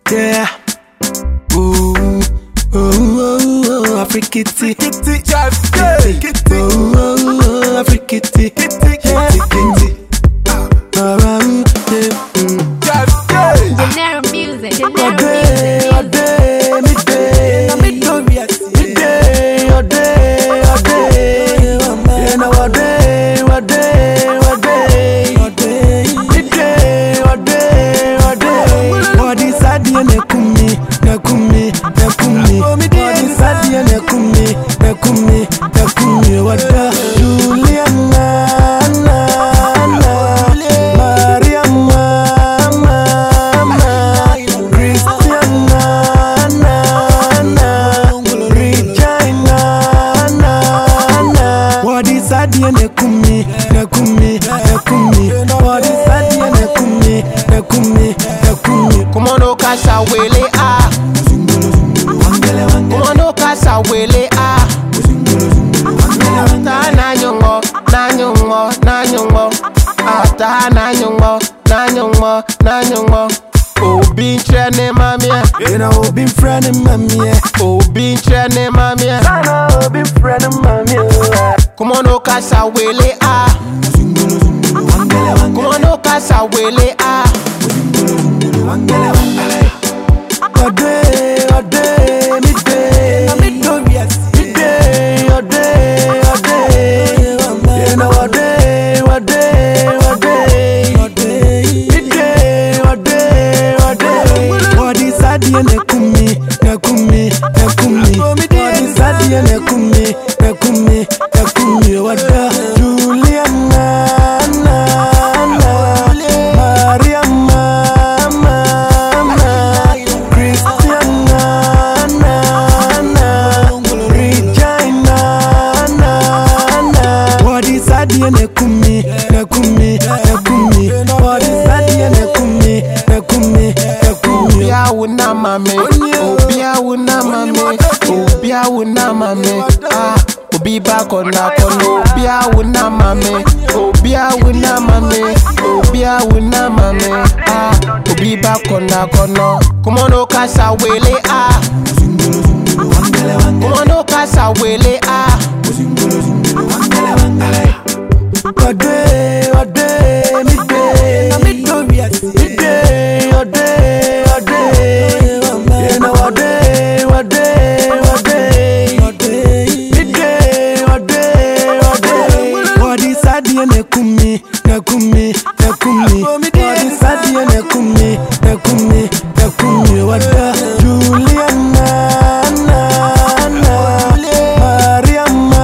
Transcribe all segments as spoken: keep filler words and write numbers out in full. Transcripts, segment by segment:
Yeah. Ooh, ooh, ooh, ooh, Afrikity, kitty, just kitty, ooh, ooh, ooh, Afrikity, kitty, kitty, kitty. Around the, just kitty. Genera music, All Genera day, all music. day, midday, midday, all day, all day. You know all day, all day, all day, midday, all day, all day. Body sadi nekumi, nekumi, nekumi. Body sadi nekumi, nekumi, nekumi. Wada Juliana, na, na, Mariama, mama, Christiana, na, na, Regina, na, na. Body sadi nekumi, nekumi, nekumi. Body sadi nekumi, nekumi, nekumi. Come on, no casa wele ah. Come on, no casa wele ah. Ta na nyongo, na nyongo, na nyongo. Ah, ta na nyongo, na nyongo, na nyongo. Obi nchene mamie, You know, been friend of mommy. obi nchene mamie. I know, been friend of mommy. Come on, no casa wele ah. Come on, no casa wele ah. All day, all day, midday, midday, all day, all day. You know, all day, all day, all day, midday, all day, all day. Body sadi nekumi, nekumi, nekumi. Body sadi nekumi, nekumi, nekumi. Wada Juliana, na, na, Mariama, mama, Christiana, na, na, Regina, na, na. Body sadi nekumi, nekumi, nekumi. Body sadi nekumi, nekumi, nekumi. Obi a wuna mame, obi a wuna mame, obi a wuna mame. Ah, obi ba kona kono, obi a wuna mame, obi a wuna mame, obi a wuna mame. Ah, obi ba kona kono. Come on, no casa wele ah. Come on, no casa wele ah. All day, all day, midday, midday, all day, all day. You know, all day, all day, all day, midday, all day, all day. Body sadi nekumi, nekumi, nekumi. Body sadi nekumi, nekumi, nekumi. Wada Juliana, na, na, Mariama,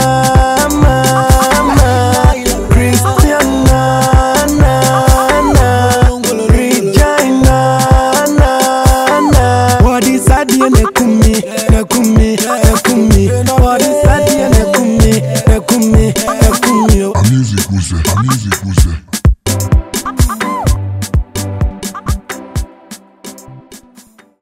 mama, Christiana, na, na, Regina, na, na. Body sadi nekumi, nekumi, nekumi. Body sadi nekumi, nekumi, nekumi. A music was it, a music was it.